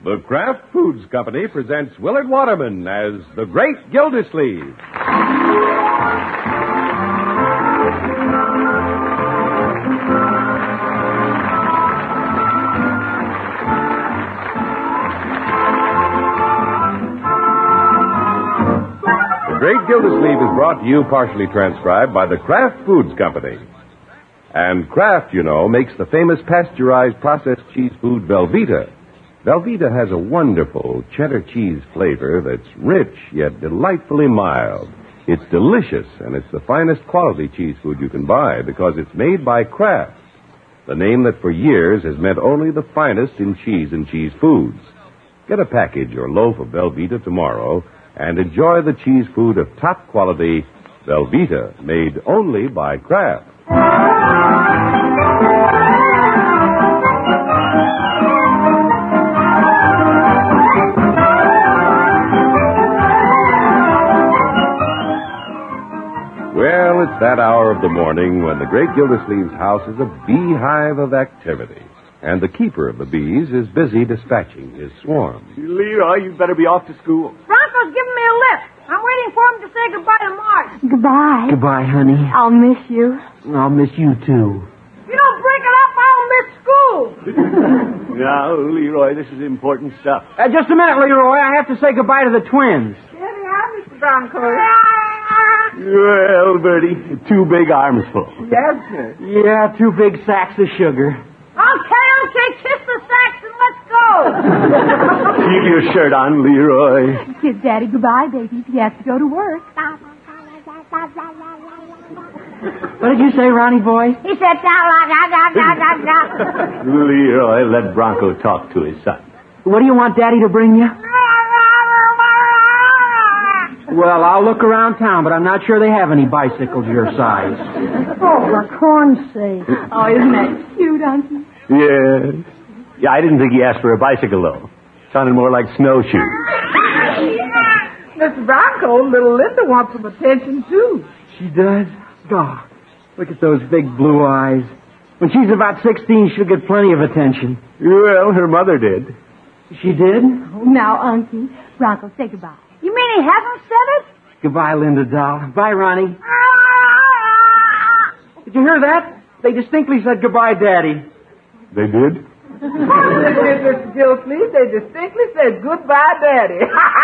The Kraft Foods Company presents Willard Waterman as the Great Gildersleeve. The Great Gildersleeve is brought to you partially transcribed by the Kraft Foods Company. And Kraft, you know, makes the famous pasteurized processed cheese food Velveeta. Velveeta has a wonderful cheddar cheese flavor that's rich yet delightfully mild. It's delicious, and it's the finest quality cheese food you can buy because it's made by Kraft, the name that for years has meant only the finest in cheese and cheese foods. Get a package or loaf of Velveeta tomorrow and enjoy the cheese food of top quality, Velveeta, made only by Kraft. Well, it's that hour of the morning when the Great Gildersleeve's house is a beehive of activity. And the keeper of the bees is busy dispatching his swarm. Leroy, you better be off to school. Bronco's giving me a lift. I'm waiting for him to say goodbye to Mark. Goodbye. Goodbye, honey. I'll miss you. I'll miss you, too. If you don't break it up, I'll miss school. Now, Leroy, this is important stuff. Just a minute, Leroy. I have to say goodbye to the twins. Here we are, Mr. Bronco. Well, Bertie, 2 big arms full. Yes, sir. Yeah, 2 big sacks of sugar. Okay, kiss the sacks and let's go. Keep your shirt on, Leroy. Kiss Daddy goodbye, baby, if he has to go to work. What did you say, Ronnie boy? He said, da-la-da-da-da-da-da. Leroy, let Bronco talk to his son. What do you want Daddy to bring you? Well, I'll look around town, but I'm not sure they have any bicycles your size. Oh, for corn's sake. Oh, isn't that cute, Uncle? Yeah, I didn't think he asked for a bicycle, though. Sounded more like snowshoes. Mr. Bronco, little Linda wants some attention, too. She does? God, look at those big blue eyes. When she's about 16, she'll get plenty of attention. Well, her mother did. She did? Oh, now, Uncle, Bronco, say goodbye. You mean he hasn't said it? Goodbye, Linda doll. Bye, Ronnie. Did you hear that? They distinctly said goodbye, Daddy. They did? Mr. Gildersleeve, they distinctly said goodbye, Daddy.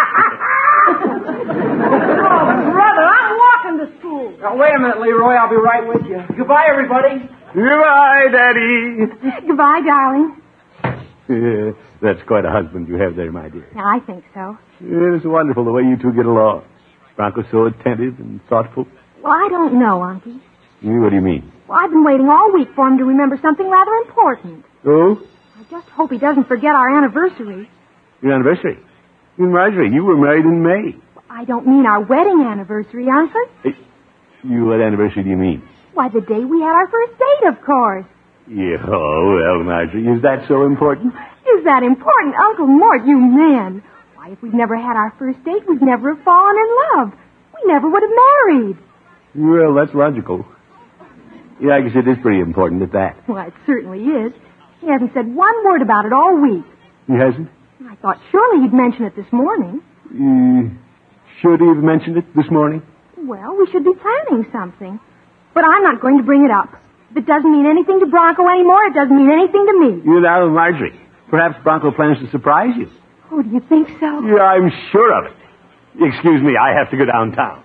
Oh, brother, I'm walking to school. Now, wait a minute, Leroy. I'll be right with you. Goodbye, everybody. Goodbye, Daddy. Goodbye, darling. That's quite a husband you have there, my dear. Yeah, I think so. It's wonderful the way you two get along. Bronco's so attentive and thoughtful. Well, I don't know, Uncle. What do you mean? Well, I've been waiting all week for him to remember something rather important. Oh? I just hope he doesn't forget our anniversary. Your anniversary? Marjorie, you were married in May. I don't mean our wedding anniversary, Uncle. What anniversary do you mean? Why, the day we had our first date, of course. Yeah, well, Marjorie, is that so important? Is that important? Uncle Mort, you man. Why, if we'd never had our first date, we'd never have fallen in love. We never would have married. Well, that's logical. Yeah, I guess it is pretty important at that. Well, it certainly is. He hasn't said one word about it all week. He hasn't? I thought surely he'd mention it this morning. Should he have mentioned it this morning? Well, we should be planning something. But I'm not going to bring it up. If it doesn't mean anything to Bronco anymore, it doesn't mean anything to me. You know, Marjorie, perhaps Bronco plans to surprise you. Oh, do you think so? Yeah, I'm sure of it. Excuse me, I have to go downtown.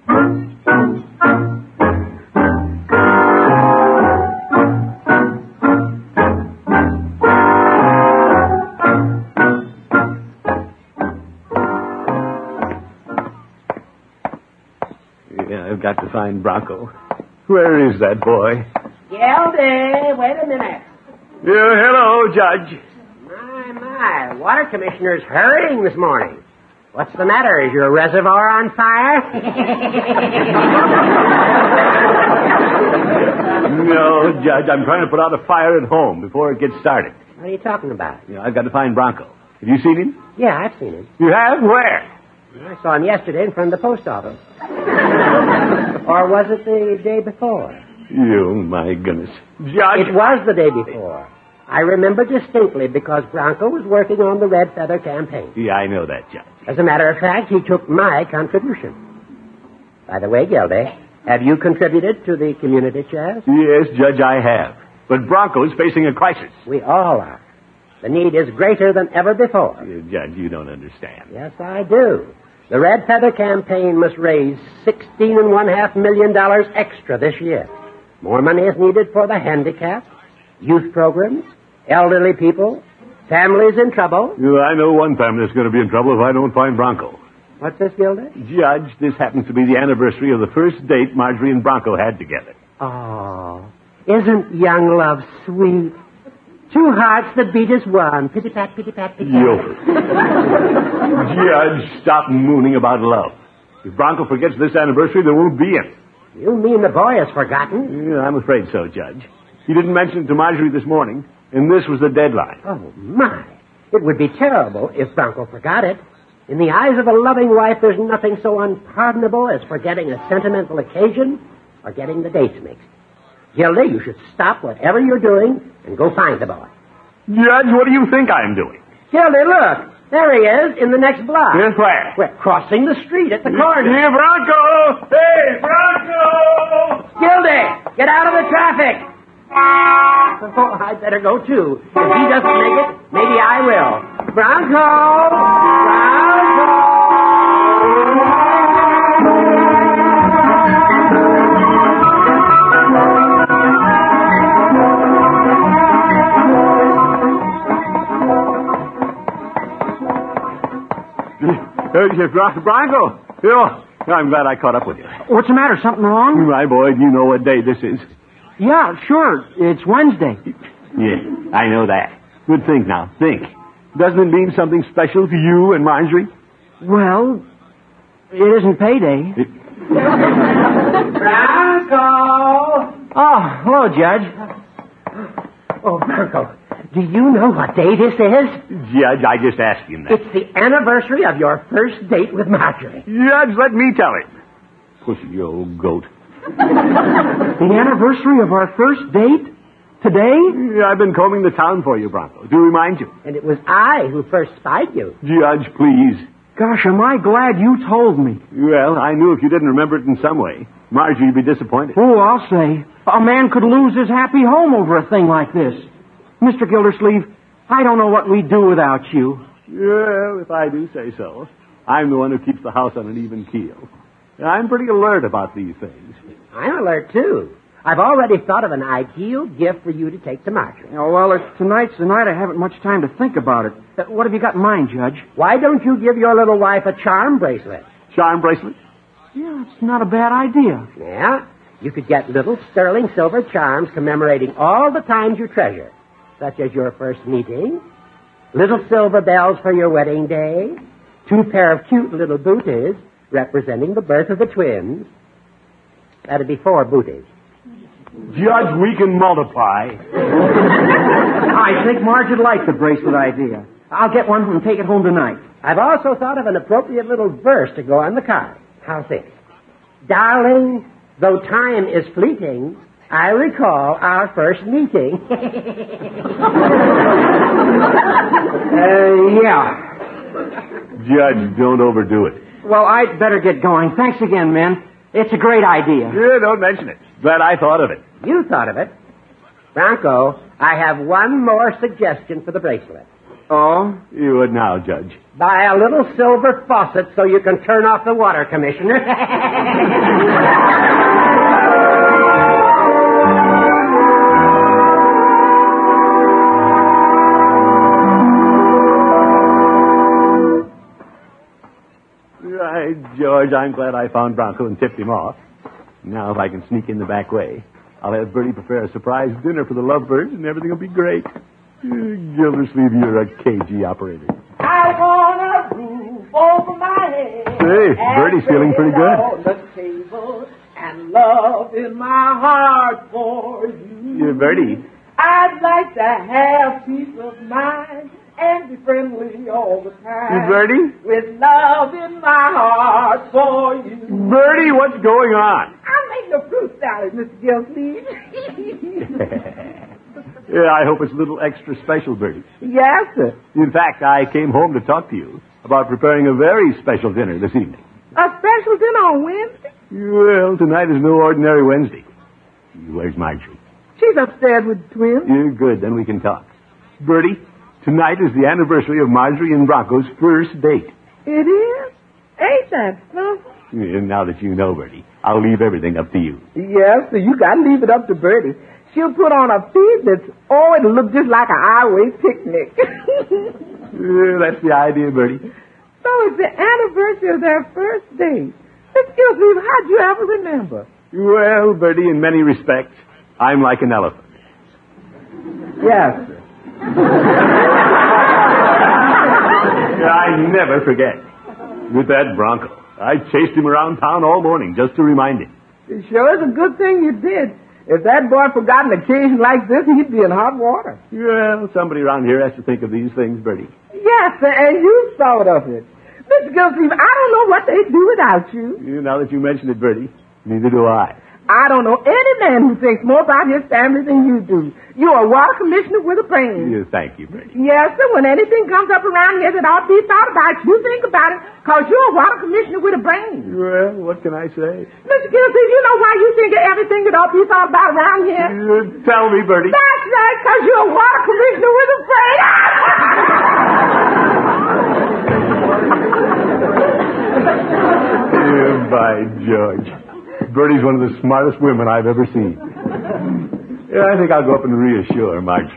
Yeah, I've got to find Bronco. Where is that boy? Gildy, wait a minute. Yeah, hello, Judge. My, water commissioner's hurrying this morning. What's the matter? Is your reservoir on fire? No, Judge, I'm trying to put out a fire at home before it gets started. What are you talking about? Yeah, I've got to find Bronco. Have you seen him? Yeah, I've seen him. You have? Where? I saw him yesterday in front of the post office. Or was it the day before? You, my goodness. Judge. It was the day before. I remember distinctly because Bronco was working on the Red Feather campaign. Yeah, I know that, Judge. As a matter of fact, he took my contribution. By the way, Gildy, have you contributed to the community chest? Yes, Judge, I have. But Bronco's facing a crisis. We all are. The need is greater than ever before. Judge, you don't understand. Yes, I do. The Red Feather campaign must raise $16.5 million extra this year. More money is needed for the handicapped, youth programs, elderly people, families in trouble. I know one family that's going to be in trouble if I don't find Bronco. What's this, Gildy? Judge, this happens to be the anniversary of the first date Marjorie and Bronco had together. Oh, isn't young love sweet? Two hearts that beat as one. Pitty-pat, pitty-pat, pitty-pat. Judge, stop mooning about love. If Bronco forgets this anniversary, there won't be any. You mean the boy has forgotten? Yeah, I'm afraid so, Judge. He didn't mention it to Marjorie this morning, and this was the deadline. Oh, my. It would be terrible if Bronco forgot it. In the eyes of a loving wife, there's nothing so unpardonable as forgetting a sentimental occasion or getting the dates mixed. Gildy, you should stop whatever you're doing and go find the boy. Judge, what do you think I'm doing? Gildy, look. There he is in the next block. Yes, where? We're crossing the street at the corner. Here, Bronco! Hey, Bronco! Gildy, get out of the traffic. Oh, I'd better go, too. If he doesn't make it, maybe I will. Bronco! Bronco! Bronco! I'm glad I caught up with you. What's the matter? Something wrong? My boy, do you know what day this is? Yeah, sure. It's Wednesday. Yeah, I know that. Good think now. Think. Doesn't it mean something special to you and Marjorie? Well, it isn't payday. Bronco! Oh, hello, Judge. Oh, Bronco, do you know what day this is? Judge, I just asked him that. It's the anniversary of your first date with Marjorie. Judge, let me tell him. Pussy, old goat. The anniversary of our first date? Today? Yeah, I've been combing the town for you, Bronco. Do remind you. And it was I who first spied you. Judge, please. Gosh, am I glad you told me. Well, I knew if you didn't remember it in some way, Marjorie'd be disappointed. Oh, I'll say. A man could lose his happy home over a thing like this. Mr. Gildersleeve, I don't know what we'd do without you. Well, if I do say so. I'm the one who keeps the house on an even keel. I'm pretty alert about these things. I'm alert, too. I've already thought of an ideal gift for you to take to Marjorie. Oh, well, if tonight's the night, I haven't much time to think about it. What have you got in mind, Judge? Why don't you give your little wife a charm bracelet? Charm bracelet? Yeah, it's not a bad idea. Yeah. You could get little sterling silver charms commemorating all the times you treasure, such as your first meeting, little silver bells for your wedding day, 2 pair of cute little booties representing the birth of the twins. That'd be 4 booties. Judge, we can multiply. I think Marge would like the bracelet idea. I'll get one and take it home tonight. I've also thought of an appropriate little verse to go on the card. How's this? Darling, though time is fleeting, I recall our first meeting. Yeah. Judge, don't overdo it. Well, I'd better get going. Thanks again, men. It's a great idea. Yeah, don't mention it. Glad I thought of it. You thought of it. Bronco, I have one more suggestion for the bracelet. Oh? You would now, Judge. Buy a little silver faucet so you can turn off the water, Commissioner. Right, George, I'm glad I found Bronco and tipped him off. Now, if I can sneak in the back way, I'll have Bertie prepare a surprise dinner for the lovebirds, and everything will be great. Gildersleeve, you're a cagey operator. I want a roof over my head. Hey, Bertie's feeling pretty good. On the table and love in my heart for you. Yeah, Bertie. I'd like to have peace of mind and be friendly all the time. Bertie? With love in my heart for you. Bertie, what's going on? I'm making a fruit salad, Mr. Gildersleeve. Yeah, I hope it's a little extra special, Bertie. Yes, sir. In fact, I came home to talk to you about preparing a very special dinner this evening. A special dinner on Wednesday? Well, tonight is no ordinary Wednesday. Where's Marjorie? She's upstairs with the twins. You're good, then we can talk. Bertie, tonight is the anniversary of Marjorie and Bronco's first date. It is? Ain't that something? And now that you know, Bertie, I'll leave everything up to you. Yes, sir. You gotta leave it up to Bertie. She'll put on a feast it'll look just like a highway picnic. That's the idea, Bertie. So it's the anniversary of their first date. Excuse me, how'd you ever remember? Well, Bertie, in many respects, I'm like an elephant. Yes, sir. I never forget. With that Bronco, I chased him around town all morning just to remind him. It sure is a good thing you did. If that boy forgot an occasion like this, he'd be in hot water. Well, somebody around here has to think of these things, Bertie. Yes, sir, and you thought of it. Mr. Gilsleeve, I don't know what they'd do without you. Now that you mention it, Bertie, neither do I. I don't know any man who thinks more about his family than you do. You're a water commissioner with a brain. Thank you, Bertie. Yes, sir. When anything comes up around here that ought to be thought about, you think about it, because you're a water commissioner with a brain. Well, what can I say? Mr. Gilsleeve, you know why you think of everything that ought to be thought about around here? Tell me, Bertie. That's right, because you're a water commissioner with a brain. By George. Bertie's one of the smartest women I've ever seen. Yeah, I think I'll go up and reassure Marjorie.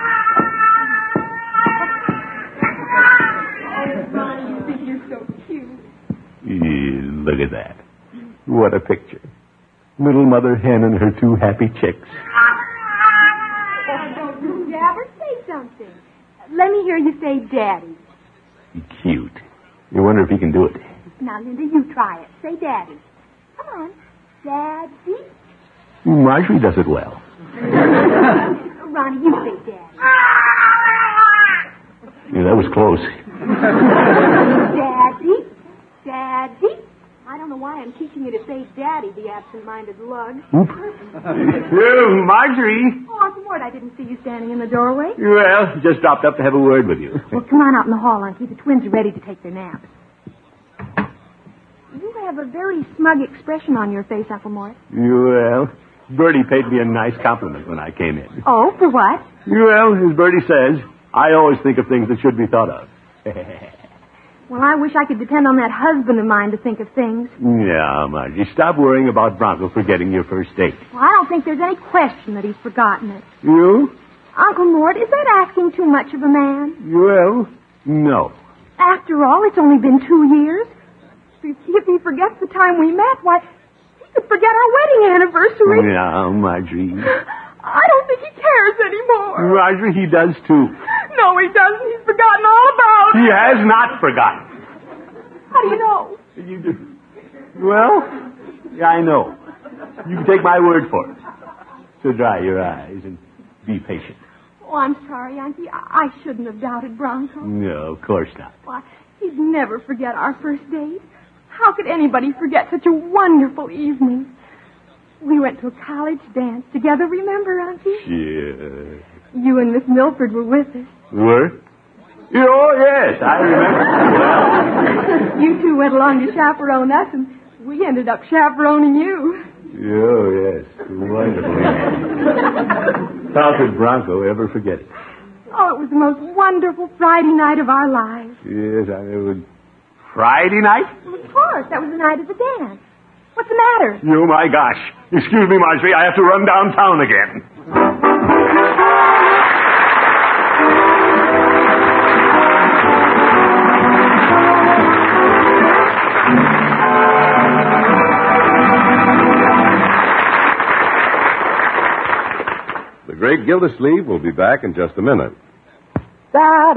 You think you're so cute. Look at that. What a picture. Little mother hen and her two happy chicks. Don't you ever say something. Let me hear you say Daddy. Cute. You wonder if he can do it. Now, Linda, you try it. Say Daddy. Come on. Daddy. Marjorie does it well. Ronnie, you say Daddy. Yeah, that was close. Daddy. Daddy. I don't know why I'm teaching you to say Daddy, the absent-minded lug. Marjorie. Oh, Uncle Mort, I didn't see you standing in the doorway. Well, just dropped up to have a word with you. Well, come on out in the hall, Unky. The twins are ready to take their naps. You have a very smug expression on your face, Uncle Mort. Well, Bertie paid me a nice compliment when I came in. Oh, for what? Well, as Bertie says, I always think of things that should be thought of. Well, I wish I could depend on that husband of mine to think of things. Yeah, Margie, stop worrying about Bronco forgetting your first date. Well, I don't think there's any question that he's forgotten it. You? Uncle Mort, is that asking too much of a man? Well, no. After all, it's only been 2 years. If he forgets the time we met, why, he could forget our wedding anniversary. Yeah, Marjorie. I don't think he cares anymore. Marjorie, he does too. No, he doesn't. He's forgotten all about it. He has not forgotten. How do you know? You do. Well, yeah, I know. You can take my word for it. So dry your eyes and be patient. Oh, I'm sorry, Auntie. I shouldn't have doubted Bronco. No, of course not. Why, he'd never forget our first date. How could anybody forget such a wonderful evening? We went to a college dance together, remember, Auntie? Yeah. You and Miss Milford were with us. Were? Oh, yes, I remember. You two went along to chaperone us, and we ended up chaperoning you. Oh, yes. Wonderful. How could Bronco ever forget it? Oh, it was the most wonderful Friday night of our lives. Yes, I know. Friday night? Well, of course, that was the night of the dance. What's the matter? Oh, my gosh. Excuse me, Marjorie. I have to run downtown again. The great Gildersleeve will be back in just a minute. Hi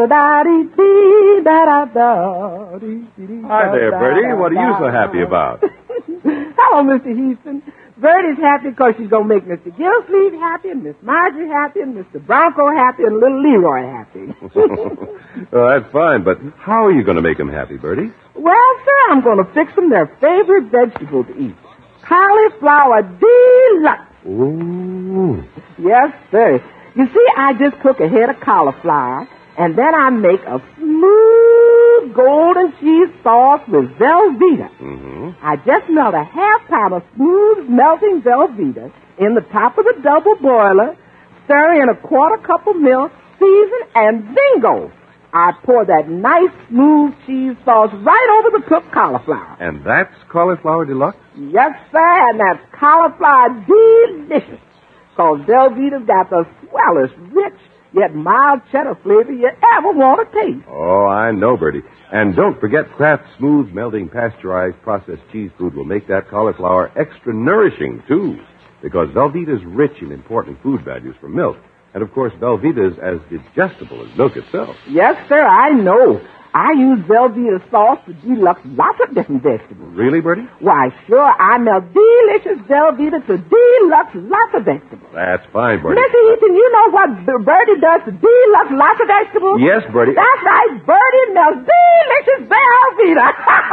there, Bertie. What are you so happy about? Hello, Mr. Houston. Bertie's happy because she's going to make Mr. Gilsleeve happy, and Miss Marjorie happy, and Mr. Bronco happy, and little Leroy happy. Oh, that's fine, but how are you going to make them happy, Bertie? Well, sir, I'm going to fix them their favorite vegetable to eat. Cauliflower deluxe. Ooh. Yes, sir. You see, I just cook a head of cauliflower, and then I make a smooth golden cheese sauce with Velveeta. Mm-hmm. I just melt a half pound of smooth melting Velveeta in the top of the double boiler, stir in a quarter cup of milk, season, and bingo! I pour that nice smooth cheese sauce right over the cooked cauliflower. And that's cauliflower deluxe? Yes, sir, and that's cauliflower delicious. Because Velveeta's got the swellest, rich, yet mild cheddar flavor you ever want to taste. Oh, I know, Bertie. And don't forget Kraft's smooth, melting, pasteurized, processed cheese food will make that cauliflower extra nourishing, too. Because Velveeta's rich in important food values from milk. And, of course, Velveeta's as digestible as milk itself. Yes, sir, I know. I use Velveeta sauce to deluxe lots of different vegetables. Really, Bertie? Why, sure, I melt delicious Velveeta to deluxe lots of vegetables. That's fine, Bertie. Mr. Eaton, you know what Bertie does to deluxe lots of vegetables? Yes, Bertie. That's right, Bertie melts delicious Velveeta.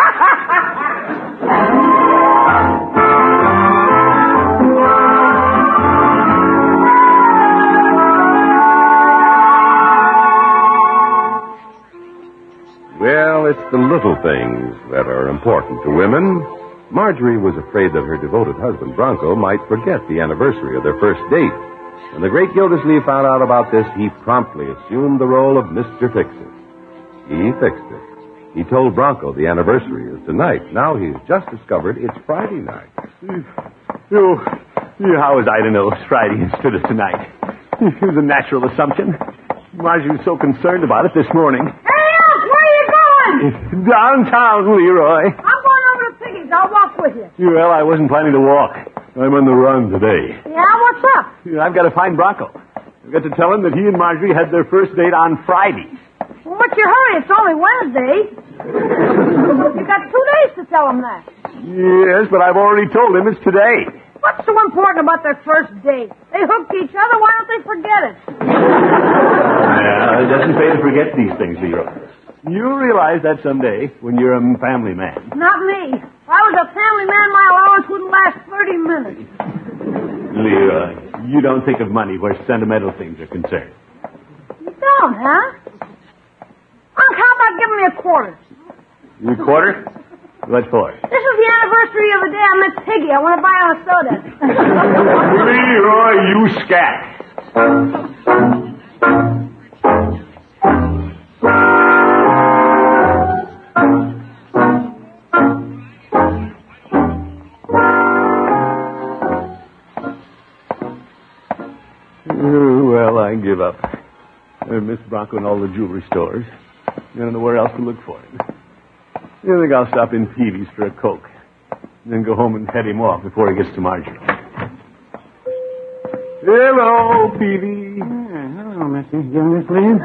Well, it's the little things that are important to women. Marjorie was afraid that her devoted husband, Bronco, might forget the anniversary of their first date. When the great Gildersleeve found out about this, he promptly assumed the role of Mr. Fix-It. He fixed it. He told Bronco the anniversary is tonight. Now he's just discovered it's Friday night. How was I to know it's Friday instead of tonight? It was a natural assumption. Marjorie was so concerned about it this morning. Downtown, Leroy. I'm going over to Piggy's. I'll walk with you. Well, I wasn't planning to walk. I'm on the run today. Yeah, what's up? I've got to find Bronco. I've got to tell him that he and Marjorie had their first date on Friday. Well, what's your hurry? It's only Wednesday. You got 2 days to tell him that. Yes, but I've already told him it's today. What's so important about their first date? They hooked each other. Why don't they forget it? Yeah, it doesn't pay to forget these things, Leroy. You'll realize that someday when you're a family man. Not me. If I was a family man, my allowance wouldn't last 30 minutes. Leroy, you don't think of money where sentimental things are concerned. You don't, huh? Unc, how about giving me a quarter? You a quarter? What for? This is the anniversary of the day I met Piggy. I want to buy her a soda. Leroy, you scat. Well, I give up. I miss Bronco in all the jewelry stores. I don't know where else to look for him. I think I'll stop in Peavy's for a Coke. And then go home and head him off before he gets to Marjorie. Hello, Peavy. Hello, Mr. Gildersleeve.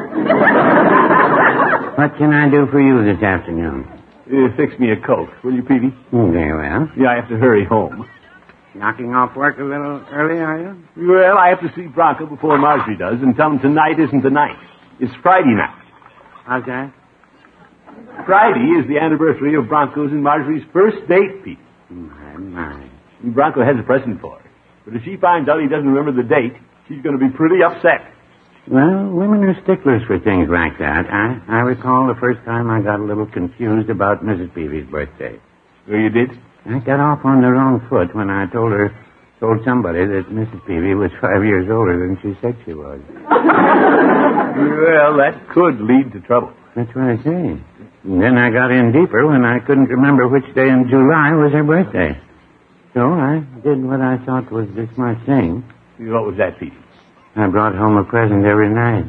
What can I do for you this afternoon? Fix me a Coke, will you, Peavy? Very well. Yeah, I have to hurry home. Knocking off work a little early, are you? Well, I have to see Bronco before Marjorie does and tell him tonight isn't the night. It's Friday night. How's that? Friday is the anniversary of Bronco's and Marjorie's first date, Pete. My. Bronco has a present for her. But if she finds out he doesn't remember the date, she's going to be pretty upset. Well, women are sticklers for things like that. I recall the first time I got a little confused about Mrs. Peavy's birthday. Oh, you did? I got off on the wrong foot when I told somebody that Mrs. Peavy was 5 years older than she said she was. Well, that could lead to trouble. That's what I say. And then I got in deeper when I couldn't remember which day in July was her birthday. So I did what I thought was the smart thing. What was that, Pete? I brought home a present every night.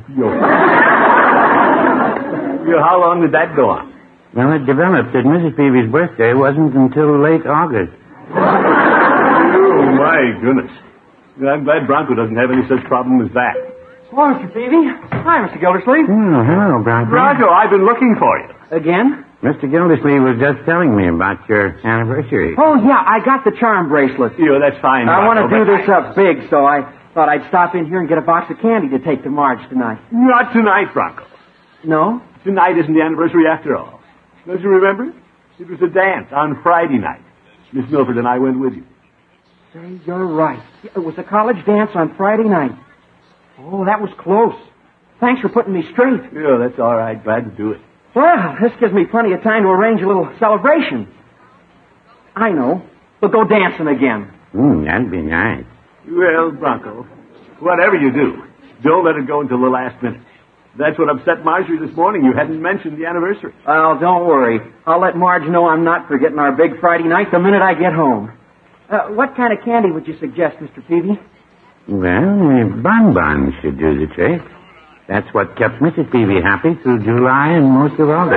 How long did that go on? Well, it developed that Mrs. Peavy's birthday wasn't until late August. Oh, my goodness. I'm glad Bronco doesn't have any such problem as that. Hello, Mr. Peavy. Hi, Mr. Gildersleeve. Oh, hello, Bronco. Bronco, I've been looking for you. Again? Mr. Gildersleeve was just telling me about your anniversary. Oh, yeah, I got the charm bracelet. That's fine, I want to Bronco, do this up big, so I thought I'd stop in here and get a box of candy to take to Marge tonight. Not tonight, Bronco. No? Tonight isn't the anniversary after all. Don't you remember? It was a dance on Friday night. Miss Milford and I went with you. Say, you're right. It was a college dance on Friday night. Oh, that was close. Thanks for putting me straight. Yeah, that's all right. Glad to do it. Well, this gives me plenty of time to arrange a little celebration. I know. We'll go dancing again. That'd be nice. Well, Bronco, whatever you do, don't let it go until the last minute. That's what upset Marjorie this morning. You hadn't mentioned the anniversary. Well, don't worry. I'll let Marge know I'm not forgetting our big Friday night the minute I get home. What kind of candy would you suggest, Mr. Peavy? Well, bonbons should do the trick. That's what kept Mrs. Peavy happy through July and most of August.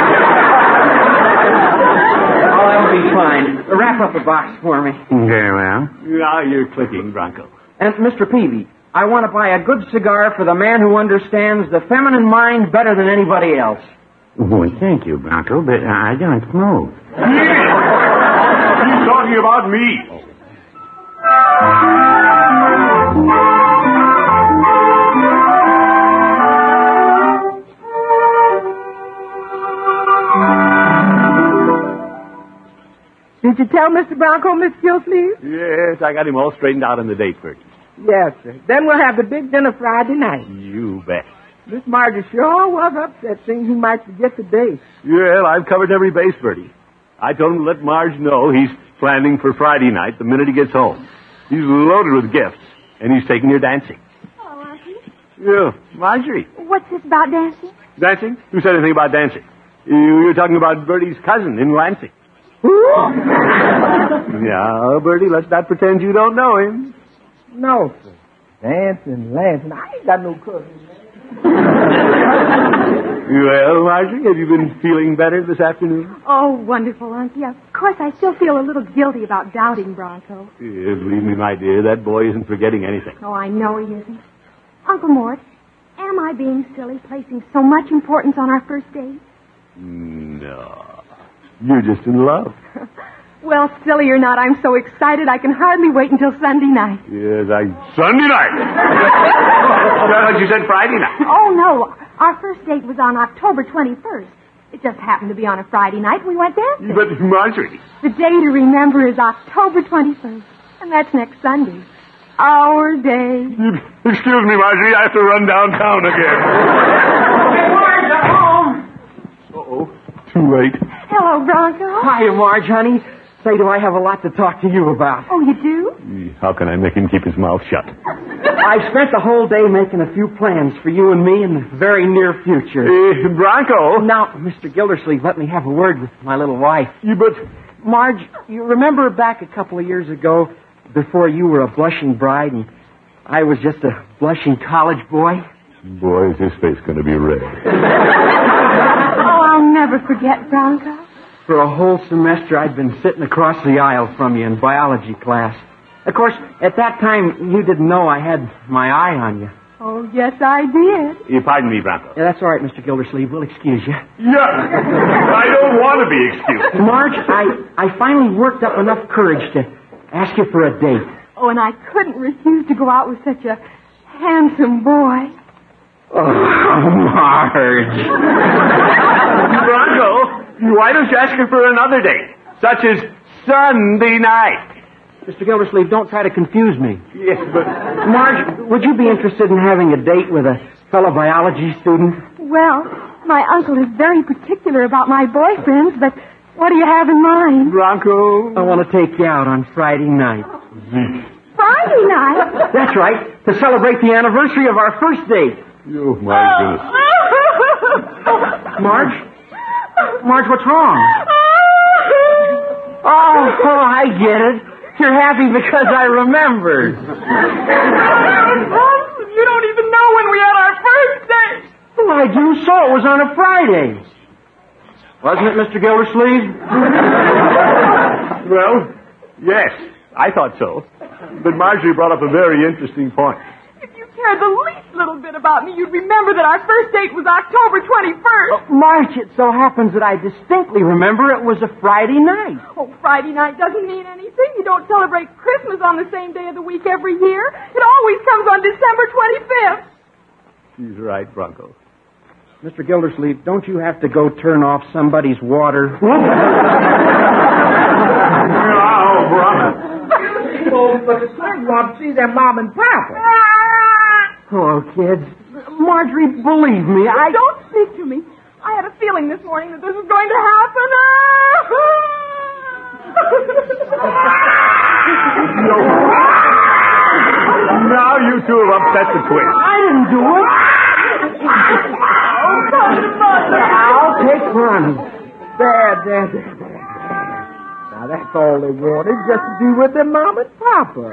Oh, that'll be fine. Wrap up a box for me. Very well. Now you're clicking, Bronco. And, Mr. Peavy, I want to buy a good cigar for the man who understands the feminine mind better than anybody else. Oh, thank you, Bronco, but I don't smoke. He's talking about me. Did you tell Mr. Bronco, Miss Gillsleeve? Yes, I got him all straightened out on the date, Bertie. Yes, sir. Then we'll have the big dinner Friday night. You bet. Miss Marjorie sure was upset thinking he might forget the date. Well, I've covered every base, Bertie. I told him to let Marge know he's planning for Friday night the minute he gets home. He's loaded with gifts, and he's taking her dancing. Oh, Auntie. Yeah, Marjorie. What's this about dancing? Dancing? Who said anything about dancing? You're talking about Bertie's cousin in Lansing. Yeah, Bertie, let's not pretend you don't know him. No, sir. Dancing, Lansing. I ain't got no cousin. Well, Marjorie, have you been feeling better this afternoon? Oh, wonderful, Auntie. Of course, I still feel a little guilty about doubting Bronco. Yeah, believe me, my dear, that boy isn't forgetting anything. Oh, I know he isn't. Uncle Mort, am I being silly placing so much importance on our first date? No. You're just in love. Well, silly or not, I'm so excited I can hardly wait until Sunday night. Yes, Sunday night. Well, you said Friday night. Oh, no. Our first date was on October 21st. It just happened to be on a Friday night. We went dancing. But, Marjorie. The day to remember is October 21st. And that's next Sunday. Our day. Excuse me, Marjorie. I have to run downtown again. Hey, Marge, I'm home. Uh-oh. Too late. Hello, Bronco. Hiya, Marge, honey. Say, do I have a lot to talk to you about? Oh, you do? How can I make him keep his mouth shut? I spent the whole day making a few plans for you and me in the very near future. Bronco. Now, Mr. Gildersleeve, let me have a word with my little wife. But... Marge, you remember back a couple of years ago, before you were a blushing bride and I was just a blushing college boy? Boy, is his face going to be red. Oh, I'll never forget, Bronco. For a whole semester, I'd been sitting across the aisle from you in biology class. Of course, at that time, you didn't know I had my eye on you. Oh, yes, I did. Pardon me, Bronco. Yeah, that's all right, Mr. Gildersleeve. We'll excuse you. Yeah. I don't want to be excused. Marge, I finally worked up enough courage to ask you for a date. Oh, and I couldn't refuse to go out with such a handsome boy. Oh, Marge. Bronco, why don't you ask her for another date, such as Sunday night? Mr. Gildersleeve, don't try to confuse me. Yes, but... Marge, would you be interested in having a date with a fellow biology student? Well, my uncle is very particular about my boyfriends, but what do you have in mind? Bronco... I want to take you out on Friday night. Friday night? That's right, to celebrate the anniversary of our first date. Oh, my goodness. Marge? Marge, what's wrong? Oh, I get it. You're happy because I remembered. You don't even know when we had our first date. Well, I do, so it was on a Friday. Wasn't it, Mr. Gildersleeve? Well, yes, I thought so. But Marjorie brought up a very interesting point. If you cared the least little bit about me, you'd remember that our first date was October 21st. Marge, it so happens that I distinctly remember it was a Friday night. Oh, Friday night doesn't mean anything. You don't celebrate Christmas on the same day of the week every year. It always comes on December 25th. She's right, Bronco. Mr. Gildersleeve, don't you have to go turn off somebody's water? Oh, but the son wants to see their mom and papa. Oh, kids. Marjorie, believe me, Don't speak to me. I had a feeling this morning that this was going to happen. Now you two have upset the twins. I didn't do it. I'll take Ronnie. There. Now, that's all they wanted, just to be with their mom and papa.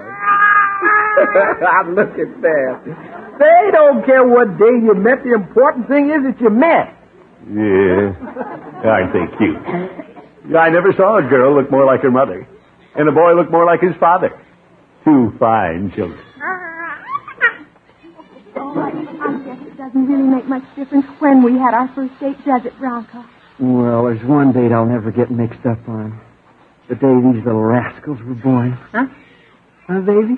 Look at that. They don't care what day you met. The important thing is that you met. Yeah. Aren't they cute? I never saw a girl look more like her mother, and a boy look more like his father. Two fine children. Oh, I guess it doesn't really make much difference when we had our first date, does it, Bronco? Well, there's one date I'll never get mixed up on. The day these little rascals were born. Huh? Huh, baby?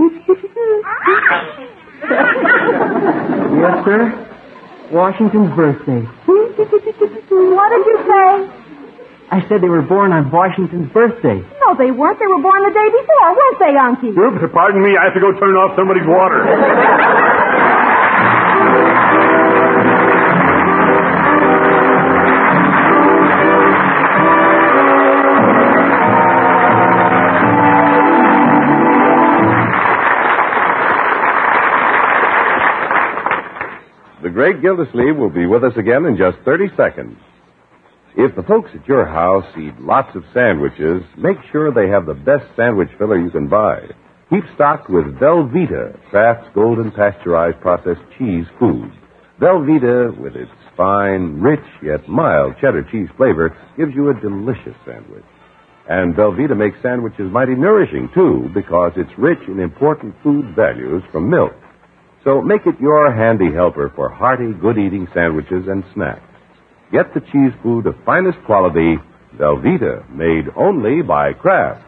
Yes, sir. Washington's birthday. What did you say? I said they were born on Washington's birthday. No, they weren't. They were born the day before, weren't they, Unky? Oops, pardon me. I have to go turn off somebody's water. The great Gildersleeve will be with us again in just 30 seconds. If the folks at your house eat lots of sandwiches, make sure they have the best sandwich filler you can buy. Keep stocked with Velveeta, Kraft's golden pasteurized processed cheese food. Velveeta, with its fine, rich, yet mild cheddar cheese flavor, gives you a delicious sandwich. And Velveeta makes sandwiches mighty nourishing, too, because it's rich in important food values from milk. So make it your handy helper for hearty, good-eating sandwiches and snacks. Get the cheese food of finest quality, Velveeta, made only by Kraft.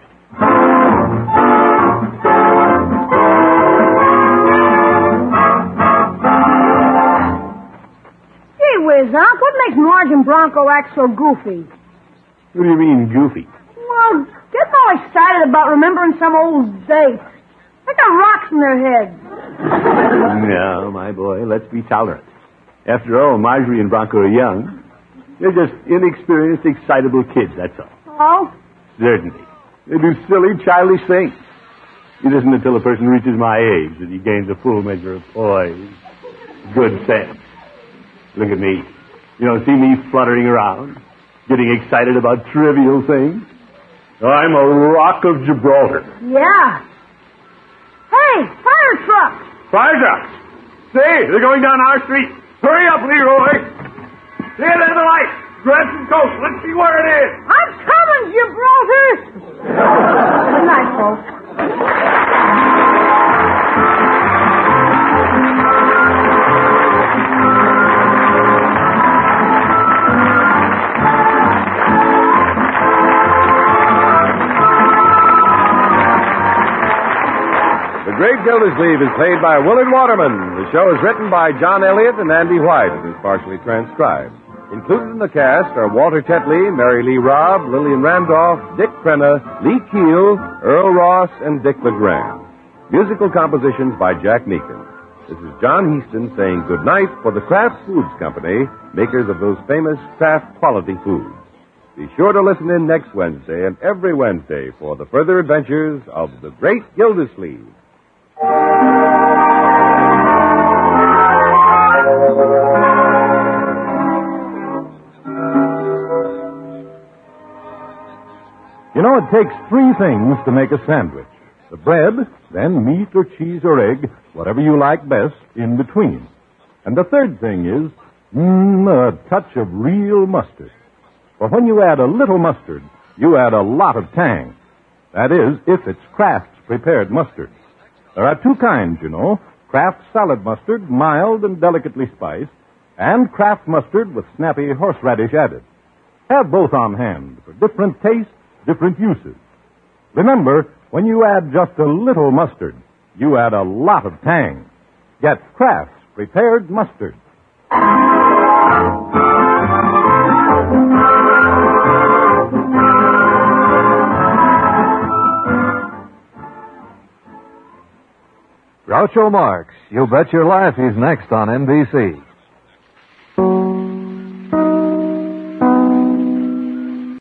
Gee whiz, Unc, what makes Marge and Bronco act so goofy? What do you mean, goofy? Well, getting all excited about remembering some old date. They got rocks in their heads. No, my boy, let's be tolerant. After all, Marjorie and Bronco are young. They're just inexperienced, excitable kids, that's all. Oh? Certainly. They do silly, childish things. It isn't until a person reaches my age that he gains a full measure of poise, good sense. Look at me. You don't see me fluttering around, getting excited about trivial things. I'm a rock of Gibraltar. Yeah. Hey, fire trucks! Fire trucks! Say, they're going down our street. Hurry up, Leroy. There, there's the light. Grab some coats. Let's see where it is. I'm coming, Gibraltar! Good night, folks. The Great Gildersleeve is played by Willard Waterman. The show is written by John Elliott and Andy White and is partially transcribed. Included in the cast are Walter Tetley, Mary Lee Robb, Lillian Randolph, Dick Crenna, Lee Keel, Earl Ross, and Dick LeGrand. Musical compositions by Jack Meakin. This is John Heaston saying good night for the Kraft Foods Company, makers of those famous Kraft quality foods. Be sure to listen in next Wednesday and every Wednesday for the further adventures of the Great Gildersleeve. You know, it takes three things to make a sandwich. The bread, then meat or cheese or egg, whatever you like best, in between. And the third thing is, a touch of real mustard. For when you add a little mustard, you add a lot of tang. That is, if it's Kraft's prepared mustard. There are two kinds, you know. Kraft salad mustard, mild and delicately spiced, and Kraft mustard with snappy horseradish added. Have both on hand for different tastes, different uses. Remember, when you add just a little mustard, you add a lot of tang. Get Kraft's prepared mustard. Groucho Marx You Bet Your Life. He's next on NBC.